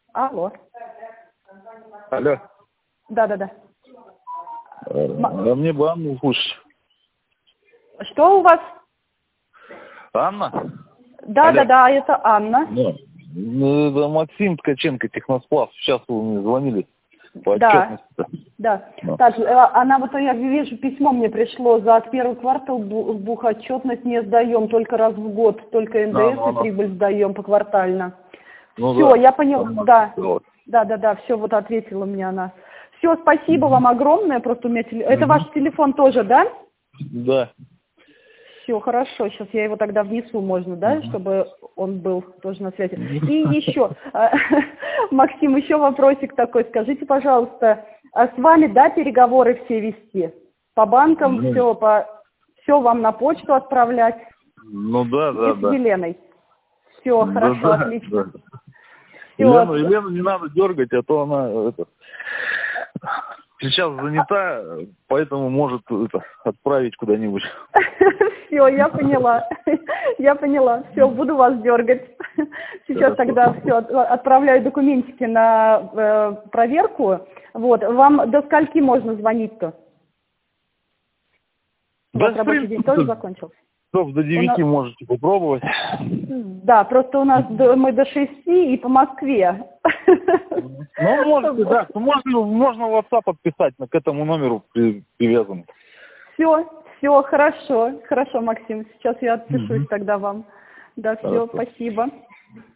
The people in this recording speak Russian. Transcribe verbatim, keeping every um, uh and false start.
Алло. Алло. Да-да-да. А мне бы Анну слушать. Что у вас? Анна? Да-да-да, это Анна. Да. Ну, это Максим Ткаченко, Техносплав. Сейчас вы мне звонили по Да. отчетности. Да. Да. Так, э, она вот, я вижу, письмо мне пришло, за первый квартал бу- бухотчетность не сдаем, только раз в год, только эн дэ Да, эс ну, и она... прибыль сдаем поквартально. ну, Все, да. я поняла, Она да. сказала. Да, да, да, все, вот ответила мне она. Все, спасибо вам огромное, просто у меня теле- Это ваш телефон тоже, да? Да. Все, хорошо, сейчас я его тогда внесу, можно, да, Мгм. чтобы он был тоже на связи. И еще, Максим, еще вопросик такой, скажите, пожалуйста, а с вами, да, переговоры все вести? По банкам Ну, все, по... все вам на почту отправлять? ну да, И да, с да. Еленой? Все, Да, хорошо, да, отлично. да. Все, Елену, Елену не надо дергать, а то она это, сейчас занята, поэтому может это, отправить куда-нибудь. все, я поняла, я поняла, все, буду вас дергать. Сейчас тогда все, отправляю документики на э, проверку. Вот, вам до скольки можно звонить-то? У Да, вас в рабочий день тоже принципе, закончился? часов до У нас... девяти можете попробовать. Да, просто у нас до, мы до шести и по Москве. Ну, можете, да. Ну, можно, можно в WhatsApp подписать, к этому номеру при- привязан. Все, все, хорошо, хорошо, Максим. Сейчас я отпишусь Мгм. тогда вам. Да, все, Хорошо. спасибо.